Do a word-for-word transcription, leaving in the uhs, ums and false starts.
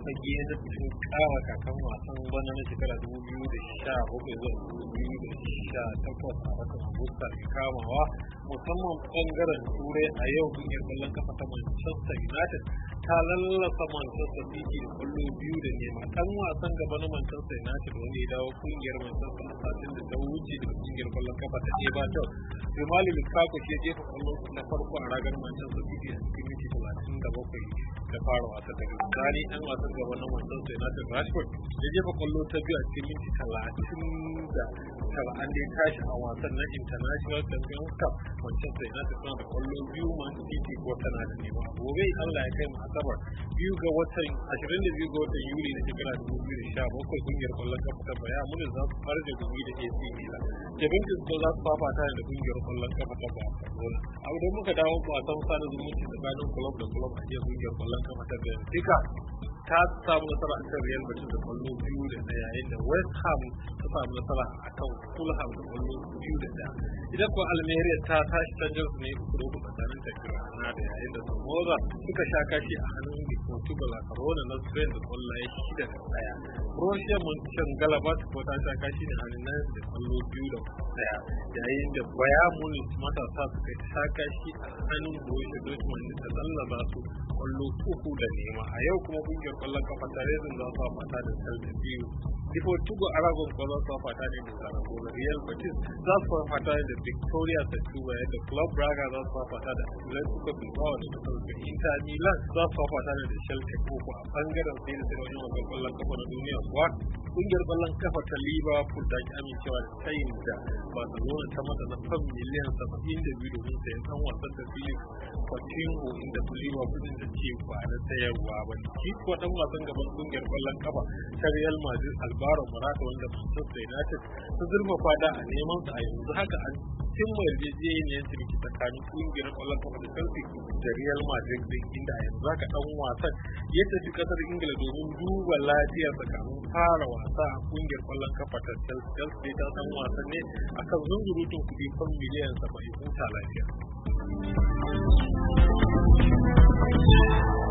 fage na cikin kara kakan wasan bana na shekara dubu biyu da sha bakwai zuwa dubu biyu da sha takwas a watan Agusta mai kamawa, musamman bangaren turai. A yau kungiyar kwallon kafa ta Manchester United ta lallasa Manchester City da kwallo biyu da nema. Dan wasan gaba na Manchester United wani ya dawo kungiyar Manchester a satin da ta wuce daga kungiyar kwallon kafa ta Everton, Romelu Lukaku ke jefa kwallo na farko a ragar Manchester City a cikin minti talatin da bakwai da fara wasa. Daga misali dan wasan gaba na Manchester United Rashford ya jefa kwallo ta biyu a cikin minti talatin da tara. An dai tashi a wasan na International Champions Cup, Manchester United suna da kwallo biyu, Man City ko tana da nema. Gobe Allah ya kai mu Asabar biyu ga watan ashirin da biyu ga watan Yuli na shekara dubu biyu da sha bakwai kungiyar kwallon kafa ta Bayern Munich za su fara da gumi da A C Milan. Juventus ko za su fafata da kungiyar kwallon kafa ta Barcelona. A idan muka dawo wasan sada zumunci tsakanin club da club a jiya, kungiyar kwallon kafa ta Benfica ta samu nasara akan Real Madrid da kwallo biyu da ɗaya, yayin da West Ham ta samu nasara akan Fulham da kwallo biyu da ɗaya. Idan kuwa Almeria ta tashi canjar su ne uku da uku tsakanin ta Granada da yayin da Somoza suka sha kashi a hannun Portugal a Corona na Spain da kwallaye shida da ɗaya. Borussia Mönchengladbach ko ta sha kashi da hannun Nantes da kwallo biyu da ɗaya, yayin da Bayern Munich matasa suka sha kashi a hannun Borussia Dortmund da lallaba su kwallo uku da nema. A yau kuma kungiyar kwallon kafa ta Racing za su fafata da Celta biyu. Deportivo Aragon ko za su fafata ne da Zaragoza. Real Betis za su fafata da Victoria Setúbal, yadda Club Braga za su fafata da Atletico Bilbao da Celta. Inter Milan za su fafata da Schalke uku. A bangaren sai da sai wajen kwallon kafa na duniya kuwa kungiyar kwallon kafa ta Liverpool ta ki amincewa da sayin da Barcelona ta mata na fan miliyan saba'in da biyu domin sayan ɗan wasan da Philip Coutinho, inda Liverpool din ta ce ba na sayarwa ba ne. Shi kuwa ɗan wasan gaban kungiyar kwallon kafa ta Real Madrid Alvaro Morata, wanda Manchester United ta zurfafa da a neman sa a yanzu haka an cimma yarjejeniyar ciniki tsakanin kungiyar kwallon kafa da Chelsea da Real Madrid din, inda a yanzu haka ɗan wasan ya tafi kasar Ingila domin duba lafiyar tsakanin fara wasa a kungiyar kwallon kafa ta Chelsea. Chelsea ta san wasan ne akan zunzurutun kuɗi fan miliyan saba'in. Huta lafiya.